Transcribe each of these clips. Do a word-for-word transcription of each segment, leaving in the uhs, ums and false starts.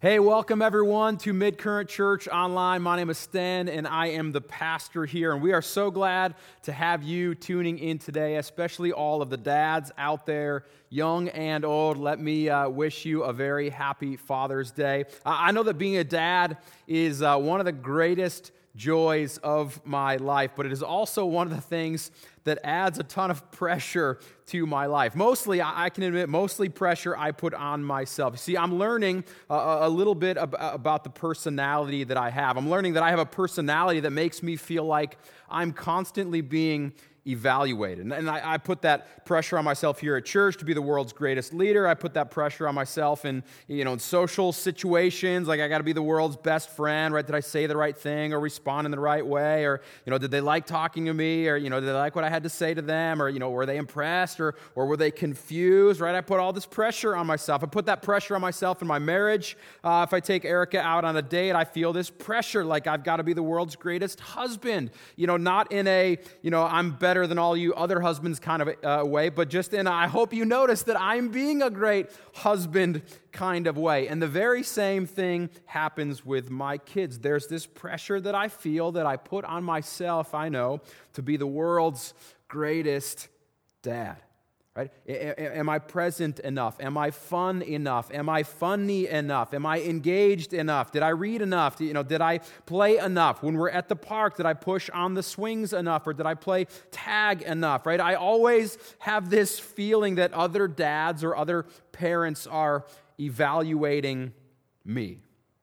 Hey, welcome everyone to Mid-Current Church Online. My name is Stan, and I am the pastor here. And we are so glad to have you tuning in today, especially all of the dads out there, young and old. Let me uh, wish you a very happy Father's Day. I know that being a dad is uh, one of the greatest joys of my life, but it is also one of the things that adds a ton of pressure to my life. Mostly, I can admit, mostly pressure I put on myself. See, I'm learning a, a little bit ab- about the personality that I have. I'm learning that I have a personality that makes me feel like I'm constantly being evaluated. And I, I put that pressure on myself here at church to be the world's greatest leader. I put that pressure on myself in, you know, in social situations, like I got to be the world's best friend, right? Did I say the right thing or respond in the right way? Or, you know, did they like talking to me? Or, you know, did they like what I had to say to them? Or, you know, were they impressed or, or were they confused, right? I put all this pressure on myself. I put that pressure on myself in my marriage. Uh, if I take Erica out on a date, I feel this pressure, like I've got to be the world's greatest husband, you know, not in a, you know, I'm better than all you other husbands kind of uh, way, but just in a, I hope you notice that I'm being a great husband kind of way. And the very same thing happens with my kids. There's this pressure that I feel that I put on myself, I know, to be the world's greatest dad. Right? Am I present enough? Am I fun enough? Am I funny enough? Am I engaged enough? Did I read enough? You know, did I play enough? When we're at the park, did I push on the swings enough, or did I play tag enough? Right? I always have this feeling that other dads or other parents are evaluating me.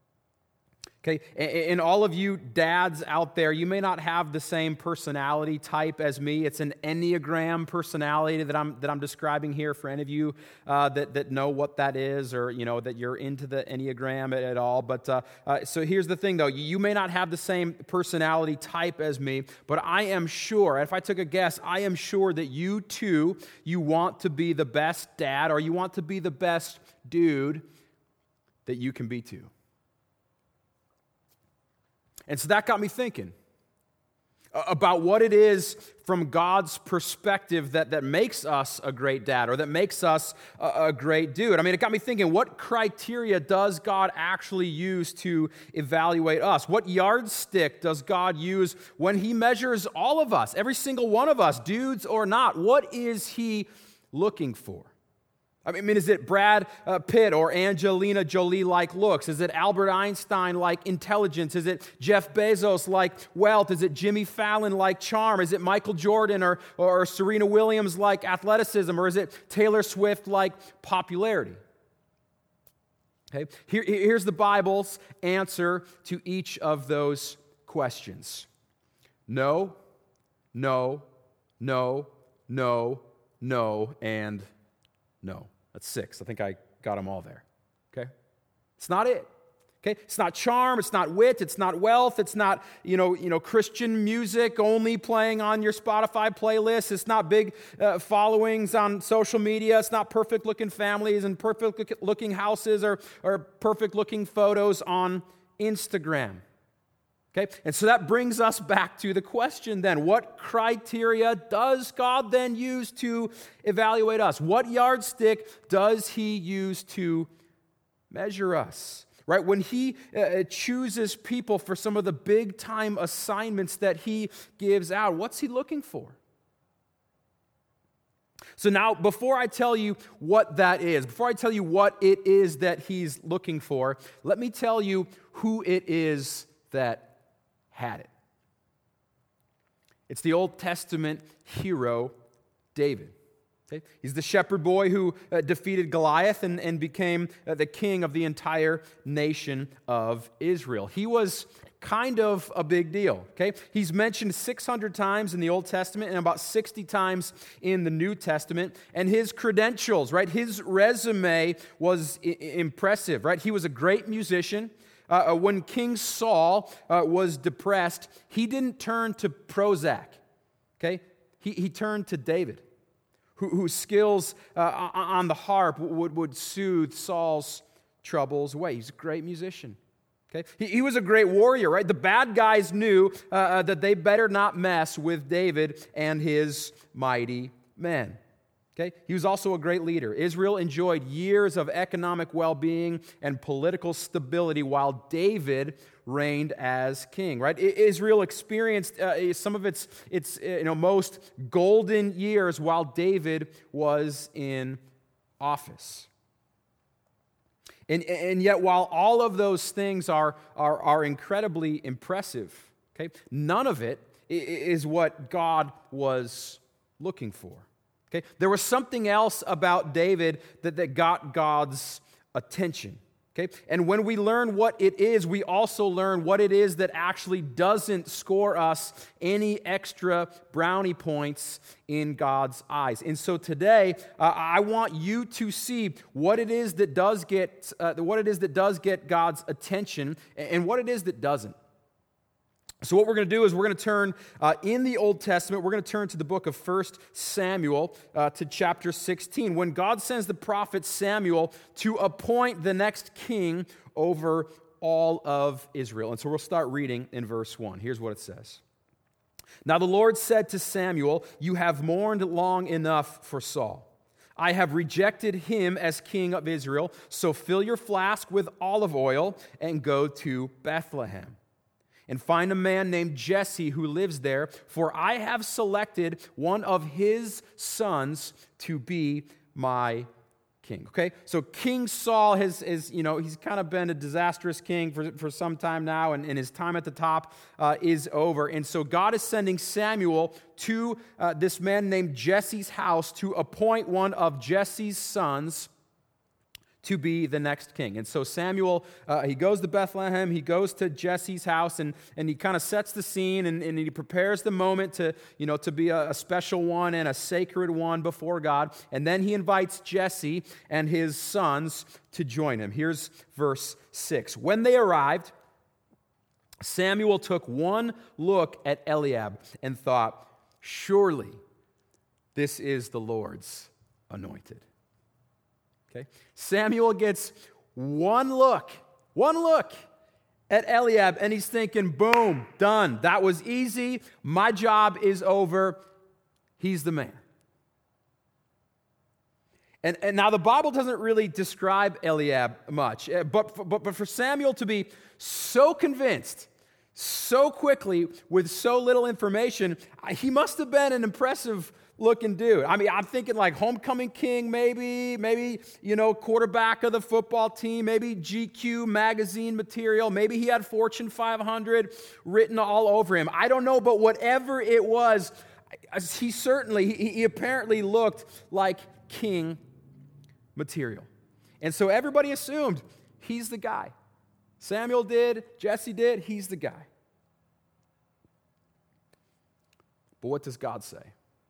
Okay, and all of you dads out there, you may not have the same personality type as me. It's an Enneagram personality that I'm that I'm describing here for any of you uh, that that know what that is, or you know that you're into the Enneagram at, at all. But uh, uh, so here's the thing, though: you may not have the same personality type as me, but I am sure. If I took a guess, I am sure that you too, you want to be the best dad, or you want to be the best dude that you can be too. And so that got me thinking about what it is from God's perspective that, that makes us a great dad, or that makes us a, a great dude. I mean, it got me thinking, what criteria does God actually use to evaluate us? What yardstick does God use when He measures all of us, every single one of us, dudes or not? What is He looking for? I mean, is it Brad uh, Pitt or Angelina Jolie-like looks? Is it Albert Einstein-like intelligence? Is it Jeff Bezos-like wealth? Is it Jimmy Fallon-like charm? Is it Michael Jordan or, or Serena Williams-like athleticism? Or is it Taylor Swift-like popularity? Okay, Here, here's the Bible's answer to each of those questions. No, no, no, no, no, and no. That's six. I think I got them all there. Okay? It's not it. Okay? It's not charm, it's not wit, it's not wealth, it's not, you know, you know, Christian music only playing on your Spotify playlist. It's not big uh, followings on social media. It's not perfect looking families and perfect looking houses or, or perfect looking photos on Instagram. Okay, and so that brings us back to the question then, what criteria does God then use to evaluate us? What yardstick does He use to measure us? Right, when He uh, chooses people for some of the big time assignments that He gives out, what's He looking for? So now, before I tell you what that is, before I tell you what it is that He's looking for, let me tell you who it is that had it. It's the Old Testament hero, David. Okay? He's the shepherd boy who uh, defeated Goliath and, and became uh, the king of the entire nation of Israel. He was kind of a big deal. Okay? He's mentioned six hundred times in the Old Testament and about sixty times in the New Testament. And his credentials, right? His resume was I- impressive, right? He was a great musician. Uh, when King Saul uh, was depressed, he didn't turn to Prozac, okay? He, he turned to David, who, whose skills uh, on the harp would, would soothe Saul's troubles away. He's a great musician, okay? He, he was a great warrior, right? The bad guys knew uh, that they better not mess with David and his mighty men. Okay? He was also a great leader. Israel enjoyed years of economic well-being and political stability while David reigned as king, right? Israel experienced uh, some of its, its uh, you know, most golden years while David was in office. And, and yet, while all of those things are, are, are incredibly impressive, okay, none of it is what God was looking for. Okay? There was something else about David that, that got God's attention. Okay? And when we learn what it is, we also learn what it is that actually doesn't score us any extra brownie points in God's eyes. And so today, uh, I want you to see what it is that does get uh, what it is that does get God's attention and what it is that doesn't. So what we're going to do is we're going to turn uh, in the Old Testament, we're going to turn to the book of First Samuel uh, to chapter sixteen. When God sends the prophet Samuel to appoint the next king over all of Israel. And so we'll start reading in verse one. Here's what it says. Now the Lord said to Samuel, "You have mourned long enough for Saul. I have rejected him as king of Israel, so fill your flask with olive oil and go to Bethlehem. And find a man named Jesse who lives there, for I have selected one of his sons to be my king." Okay, so King Saul has, is, you know, he's kind of been a disastrous king for, for some time now, and, and his time at the top uh, is over. And so God is sending Samuel to uh, this man named Jesse's house to appoint one of Jesse's sons to be the next king. And so Samuel, uh, he goes to Bethlehem, he goes to Jesse's house, and, and he kind of sets the scene, and, and he prepares the moment to, you know, to be a, a special one and a sacred one before God. And then he invites Jesse and his sons to join him. Here's verse six. When they arrived, Samuel took one look at Eliab and thought, "Surely this is the Lord's anointed." Okay? Samuel gets one look, one look at Eliab, and he's thinking, boom, done. That was easy. My job is over. He's the man. And, and now the Bible doesn't really describe Eliab much, but, but, but for Samuel to be so convinced so quickly with so little information, he must have been an impressive looking dude. I mean, I'm thinking like homecoming king, maybe, maybe, you know, quarterback of the football team, maybe G Q magazine material, maybe he had Fortune five hundred written all over him. I don't know, but whatever it was, he certainly, he, he apparently looked like king material. And so everybody assumed he's the guy. Samuel did, Jesse did, he's the guy. But what does God say?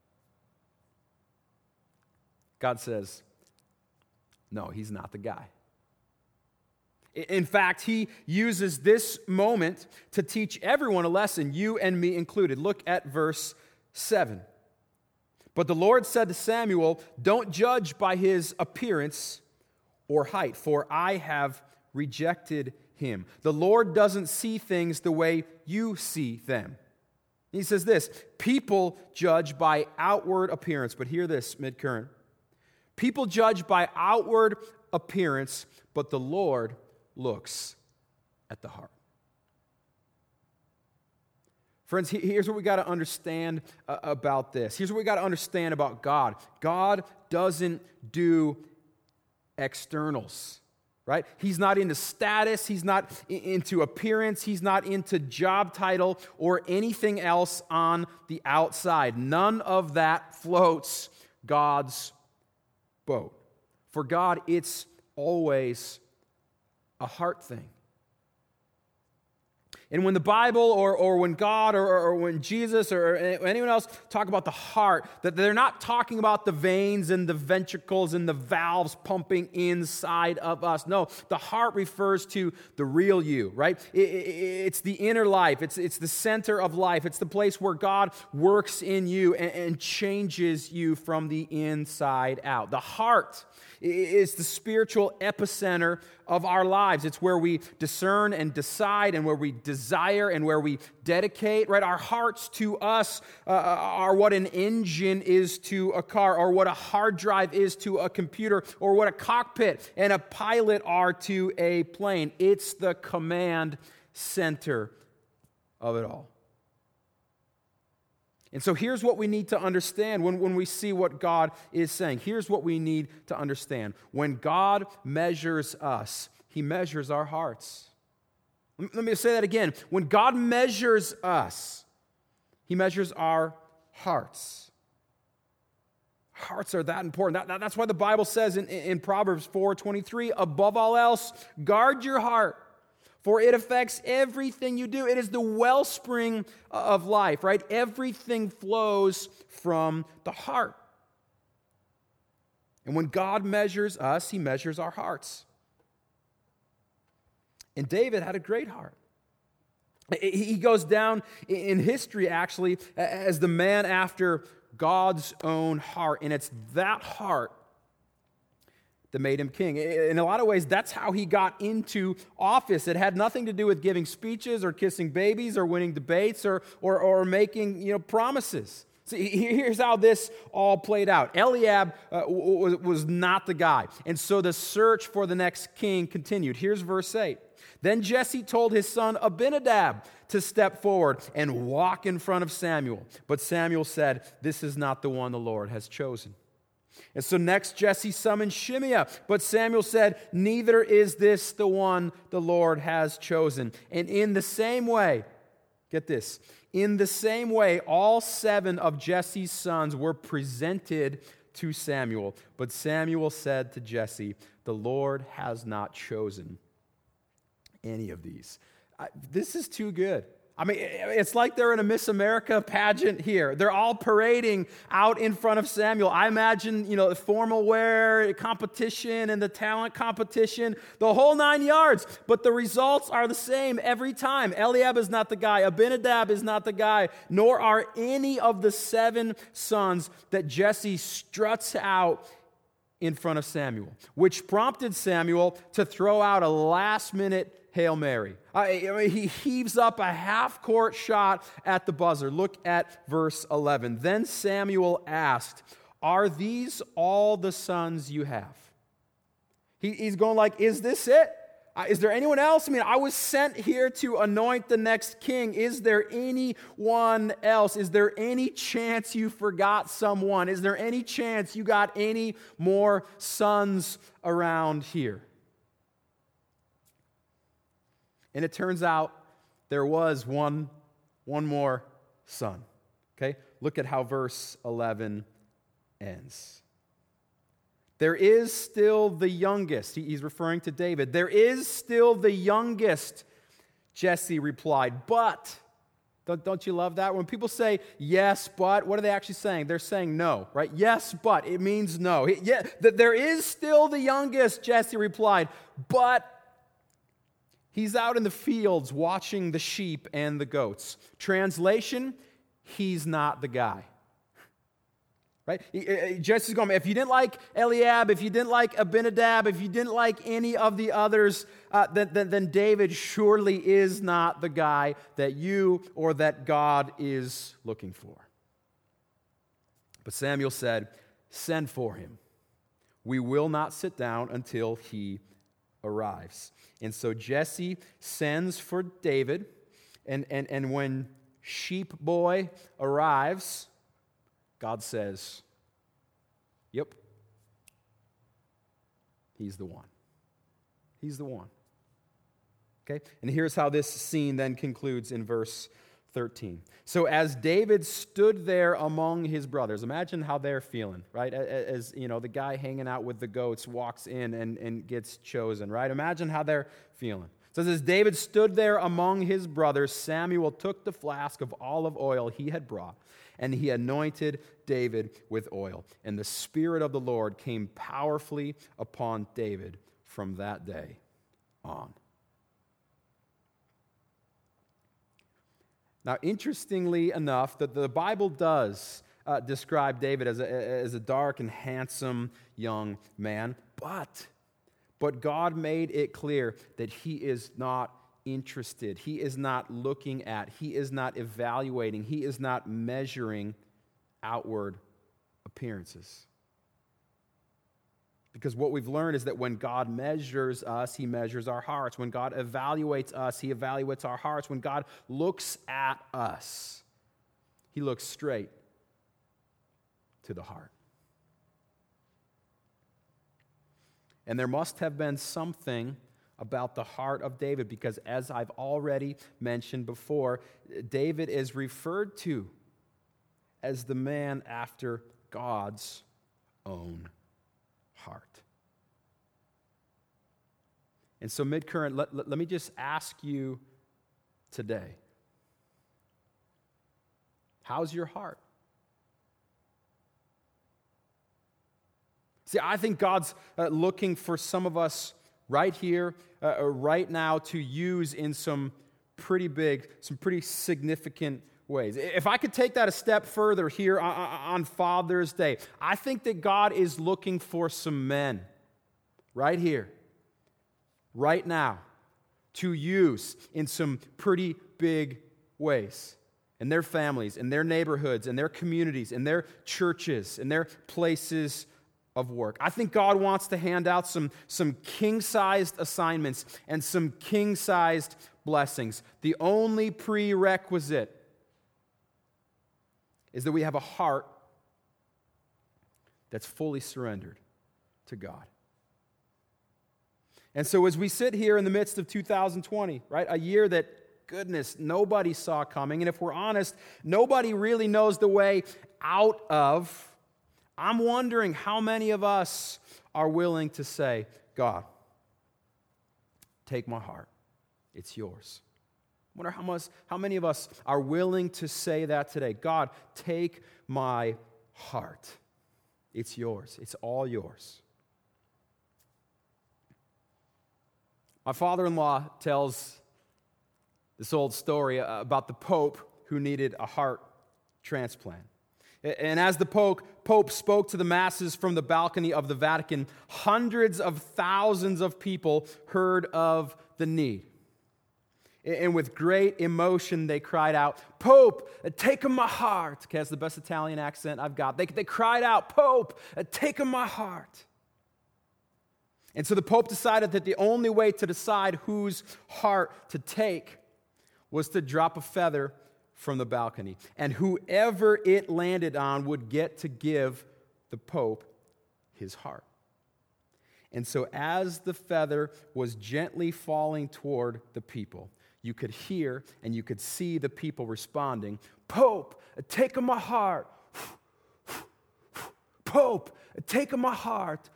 God says, no, he's not the guy. In fact, he uses this moment to teach everyone a lesson, you and me included. Look at verse seven. But the Lord said to Samuel, "Don't judge by his appearance or height, for I have rejected him." The Lord doesn't see things the way you see them. He says this, people judge by outward appearance, but hear this, Midcurrent. People judge by outward appearance, but the Lord looks at the heart. Friends, here's what we got to understand about this. Here's what we got to understand about God. God doesn't do externals, right? He's not into status. He's not into appearance. He's not into job title or anything else on the outside. None of that floats God's boat. For God, it's always a heart thing. And when the Bible or, or when God or, or when Jesus or anyone else talk about the heart, that they're not talking about the veins and the ventricles and the valves pumping inside of us. No, the heart refers to the real you, right? It, it, it's the inner life. It's, it's the center of life. It's the place where God works in you and, and changes you from the inside out. The heart It's the spiritual epicenter of our lives. It's where we discern and decide and where we desire and where we dedicate, right? Our hearts to us uh, are what an engine is to a car, or what a hard drive is to a computer, or what a cockpit and a pilot are to a plane. It's the command center of it all. And so here's what we need to understand when, when we see what God is saying. Here's what we need to understand. When God measures us, He measures our hearts. Let me say that again. When God measures us, He measures our hearts. Hearts are that important. That, that's why the Bible says in, in Proverbs four twenty-three, above all else, guard your heart, for it affects everything you do. It is the wellspring of life, right? Everything flows from the heart. And when God measures us, He measures our hearts. And David had a great heart. He goes down in history, actually, as the man after God's own heart. And it's that heart that made him king. In a lot of ways, that's how he got into office. It had nothing to do with giving speeches or kissing babies or winning debates or, or, or making, you know, promises. See, here's how this all played out. Eliab uh, was, was not the guy. And so the search for the next king continued. Here's verse eight. Then Jesse told his son Abinadab to step forward and walk in front of Samuel. But Samuel said, "This is not the one the Lord has chosen." And so next Jesse summoned Shimea, but Samuel said, "Neither is this the one the Lord has chosen." And in the same way, get this, in the same way, all seven of Jesse's sons were presented to Samuel. But Samuel said to Jesse, "The Lord has not chosen any of these." I, this is too good. I mean, it's like they're in a Miss America pageant here. They're all parading out in front of Samuel. I imagine, you know, the formal wear competition and the talent competition, the whole nine yards. But the results are the same every time. Eliab is not the guy. Abinadab is not the guy. Nor are any of the seven sons that Jesse struts out in front of Samuel, which prompted Samuel to throw out a last-minute Hail Mary. I mean, he heaves up a half-court shot at the buzzer. Look at verse eleven. Then Samuel asked, "Are these all the sons you have?" He, he's going like, is this it? Uh, is there anyone else? I mean, I was sent here to anoint the next king. Is there anyone else? Is there any chance you forgot someone? Is there any chance you got any more sons around here? And it turns out there was one, one more son. Okay? Look at how verse eleven ends. There is still the youngest. He's referring to David. There is still the youngest, Jesse replied. But, don't, don't you love that? When people say yes, but, what are they actually saying? They're saying no, right? Yes, but. It means no. Yeah, there is still the youngest, Jesse replied. But he's out in the fields watching the sheep and the goats. Translation, he's not the guy. Right? Jesse's going, if you didn't like Eliab, if you didn't like Abinadab, if you didn't like any of the others, uh, then, then, then David surely is not the guy that you or that God is looking for. But Samuel said, "Send for him. We will not sit down until he arrives." And so Jesse sends for David, and, and, and when sheep boy arrives, God says, "Yep, he's the one. He's the one." Okay? And here's how this scene then concludes in verse thirteen. So as David stood there among his brothers, imagine how they're feeling, right? As, you know, the guy hanging out with the goats walks in and, and gets chosen, right? Imagine how they're feeling. So as David stood there among his brothers, Samuel took the flask of olive oil he had brought, and he anointed David with oil. And the Spirit of the Lord came powerfully upon David from that day on. Now, interestingly enough, that the Bible does uh, describe David as a, as a dark and handsome young man, but, but God made it clear that he is not interested. He is not looking at, he is not evaluating, he is not measuring outward appearances. Because what we've learned is that when God measures us, he measures our hearts. When God evaluates us, he evaluates our hearts. When God looks at us, he looks straight to the heart. And there must have been something about the heart of David, because as I've already mentioned before, David is referred to as the man after God's own heart. And so, Midcurrent, let, let, let me just ask you today, how's your heart? See, I think God's uh, looking for some of us right here, uh, right now, to use in some pretty big, some pretty significant ways. If I could take that a step further here on Father's Day, I think that God is looking for some men right here, right now, to use in some pretty big ways in their families, in their neighborhoods, in their communities, in their churches, in their places of work. I think God wants to hand out some, some king-sized assignments and some king-sized blessings. The only prerequisite is that we have a heart that's fully surrendered to God. And so as we sit here in the midst of two thousand twenty, right, a year that, goodness, nobody saw coming, and if we're honest, nobody really knows the way out of, I'm wondering how many of us are willing to say, God, take my heart, it's yours. I wonder how much, how many of us are willing to say that today. God, take my heart. It's yours. It's all yours. My father-in-law tells this old story about the Pope who needed a heart transplant. And as the Pope, Pope spoke to the masses from the balcony of the Vatican, hundreds of thousands of people heard of the need. And with great emotion, they cried out, Pope, take my heart. Okay, that's the best Italian accent I've got. They, they cried out, Pope, take my heart. And so the Pope decided that the only way to decide whose heart to take was to drop a feather from the balcony. And whoever it landed on would get to give the Pope his heart. And so as the feather was gently falling toward the people, you could hear and you could see the people responding, Pope, take my heart. Pope, take my heart.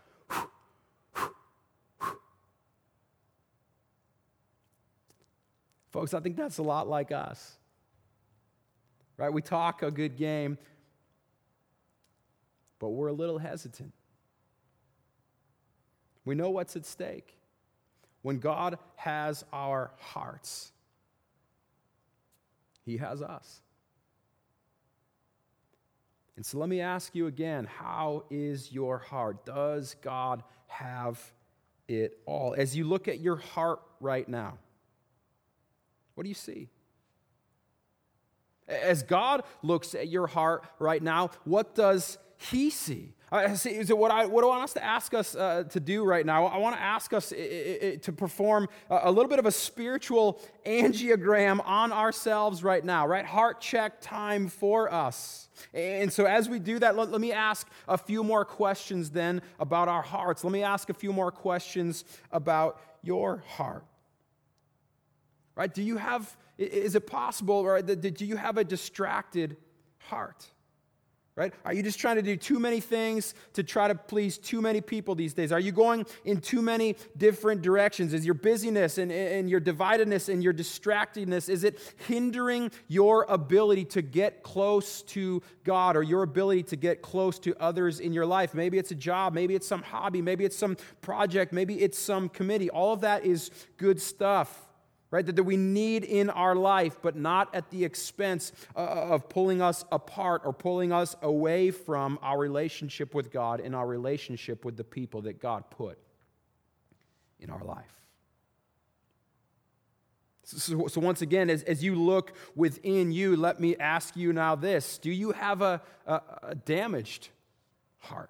Folks, I think that's a lot like us. Right? We talk a good game, but we're a little hesitant. We know what's at stake. When God has our hearts, He has us. And so let me ask you again, how is your heart? Does God have it all? As you look at your heart right now, what do you see? As God looks at your heart right now, what does He see? Uh, see so what I what I want us to ask us uh, to do right now, I want to ask us I, I, to perform a, a little bit of a spiritual angiogram on ourselves right now, right? Heart check time for us. And so as we do that, let, let me ask a few more questions then about our hearts. Let me ask a few more questions about your heart. Right? Do you have, is it possible, right, do you have a distracted heart? Right? Are you just trying to do too many things to try to please too many people these days? Are you going in too many different directions? Is your busyness and, and your dividedness and your distractedness, is it hindering your ability to get close to God or your ability to get close to others in your life? Maybe it's a job, maybe it's some hobby, maybe it's some project, maybe it's some committee. All of that is good stuff. right? That, that we need in our life, but not at the expense uh, of pulling us apart or pulling us away from our relationship with God and our relationship with the people that God put in our life. So, so once again, as, as you look within you, let me ask you now this. Do you have a, a, a damaged heart?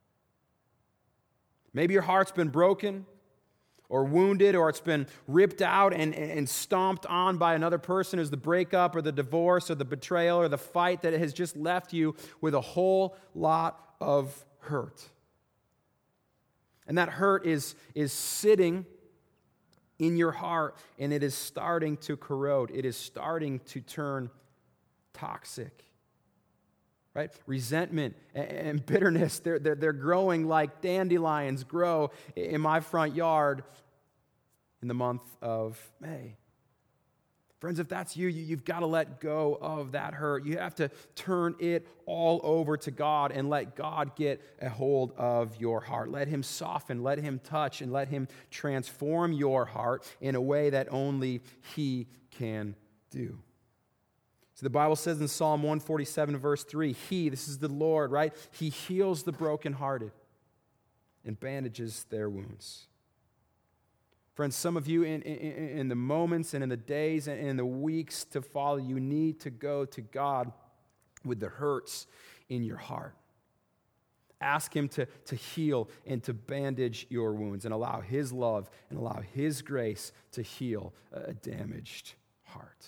Maybe your heart's been broken or wounded, or it's been ripped out and, and stomped on by another person as the breakup or the divorce or the betrayal or the fight that has just left you with a whole lot of hurt. And that hurt is, is sitting in your heart, and it is starting to corrode. It is starting to turn toxic. Right? Resentment and bitterness, they're, they're, they're growing like dandelions grow in my front yard in the month of May. Friends, if that's you, you've got to let go of that hurt. You have to turn it all over to God and let God get a hold of your heart. Let Him soften, let Him touch, and let Him transform your heart in a way that only He can do. So the Bible says in Psalm one forty-seven, verse three, He, this is the Lord, right? He heals the brokenhearted and bandages their wounds. Friends, some of you in, in, in the moments and in the days and in the weeks to follow, you need to go to God with the hurts in your heart. Ask Him to, to heal and to bandage your wounds and allow His love and allow His grace to heal a damaged heart.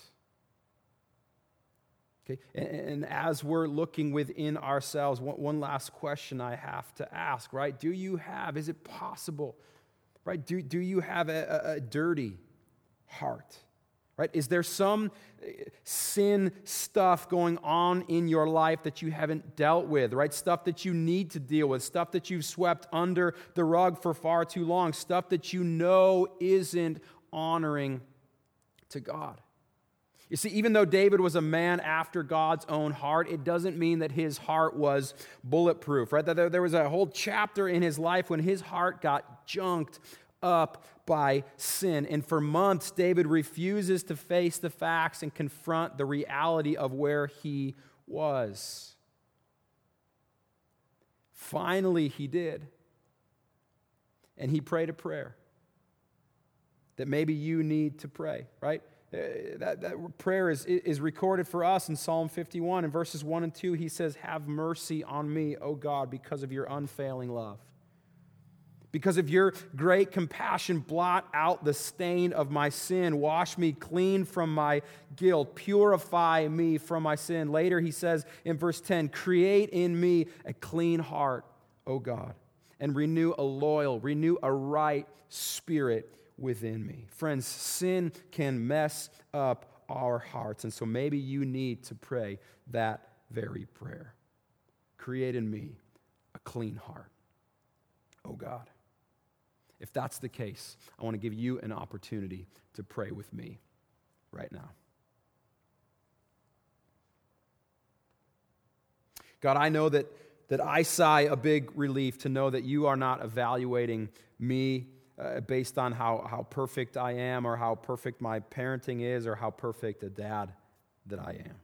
Okay, and, and as we're looking within ourselves, one, one last question I have to ask, right? Do you have, is it possible, right? Do, do you have a, a, a dirty heart, right? Is there some sin stuff going on in your life that you haven't dealt with, right? Stuff that you need to deal with, stuff that you've swept under the rug for far too long, stuff that you know isn't honoring to God. You see, even though David was a man after God's own heart, it doesn't mean that his heart was bulletproof, right? That there was a whole chapter in his life when his heart got junked up by sin. And for months, David refuses to face the facts and confront the reality of where he was. Finally, he did. And he prayed a prayer that maybe you need to pray, right? Uh, that, that prayer is, is recorded for us in Psalm fifty-one. In verses one and two, he says, "Have mercy on me, O God, because of your unfailing love. Because of your great compassion, blot out the stain of my sin. Wash me clean from my guilt. Purify me from my sin." Later he says in verse ten, "Create in me a clean heart, O God, and renew a loyal, renew a right spirit within me." Friends, sin can mess up our hearts, and so maybe you need to pray that very prayer. Create in me a clean heart, O God. If that's the case, I want to give you an opportunity to pray with me right now. God, I know that, that I sigh a big relief to know that you are not evaluating me Uh, based on how, how perfect I am or how perfect my parenting is or how perfect a dad that I am.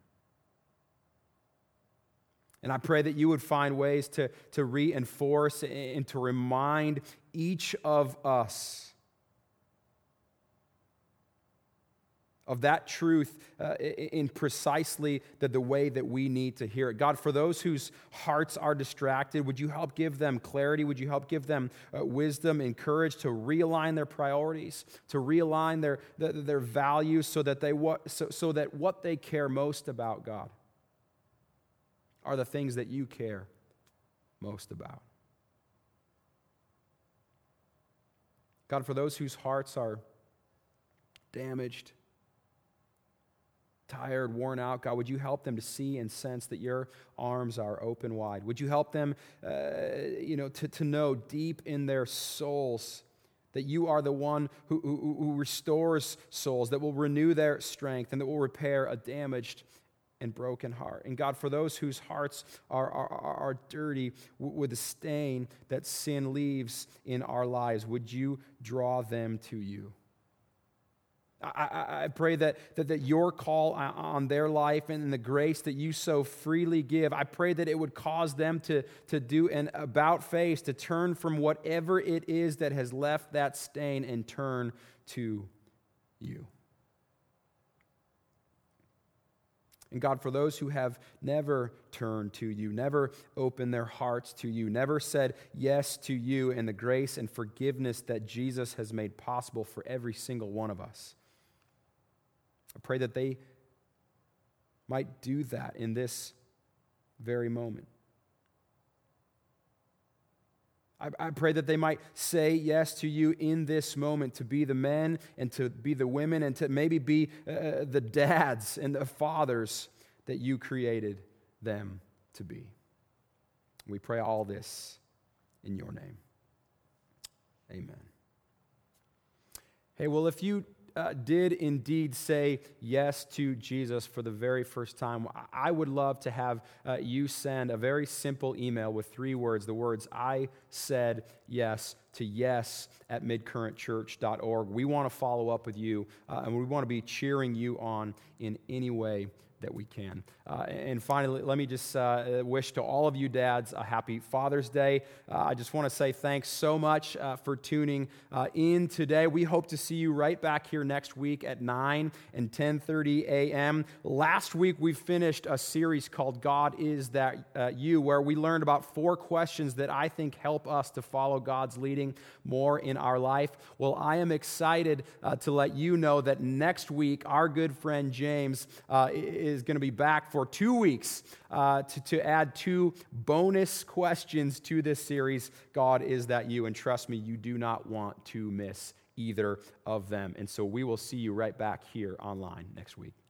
And I pray that you would find ways to, to reinforce and to remind each of us of that truth uh, in precisely the, the way that we need to hear it. God, for those whose hearts are distracted, would you help give them clarity? Would you help give them uh, wisdom and courage to realign their priorities, to realign their, their, their values so that, they what, so, so that what they care most about, God, are the things that you care most about. God, for those whose hearts are damaged, tired, worn out, God, would you help them to see and sense that your arms are open wide? Would you help them, uh, you know, to, to know deep in their souls that you are the one who, who, who restores souls, that will renew their strength, and that will repair a damaged and broken heart. And God, for those whose hearts are, are, are dirty with the stain that sin leaves in our lives, would you draw them to you? I, I, I pray that, that, that your call on their life and the grace that you so freely give, I pray that it would cause them to, to do an about face, to turn from whatever it is that has left that stain and turn to you. And God, for those who have never turned to you, never opened their hearts to you, never said yes to you and the grace and forgiveness that Jesus has made possible for every single one of us, I pray that they might do that in this very moment. I, I pray that they might say yes to you in this moment, to be the men and to be the women and to maybe be uh, the dads and the fathers that you created them to be. We pray all this in your name. Amen. Hey, well, if you Uh, did indeed say yes to Jesus for the very first time, I would love to have uh, you send a very simple email with three words, the words, I said yes, to yes at midcurrent church dot org. We want to follow up with you, uh, and we want to be cheering you on in any way that we can. Uh, and finally, let me just uh, wish to all of you dads a happy Father's Day. Uh, I just want to say thanks so much uh, for tuning uh, in today. We hope to see you right back here next week at nine and ten thirty a.m. Last week, we finished a series called God Is That uh, You, where we learned about four questions that I think help us to follow God's leading more in our life. Well, I am excited uh, to let you know that next week, our good friend James uh, is is going to be back for two weeks uh, to, to add two bonus questions to this series, God Is That You? And trust me, you do not want to miss either of them. And so we will see you right back here online next week.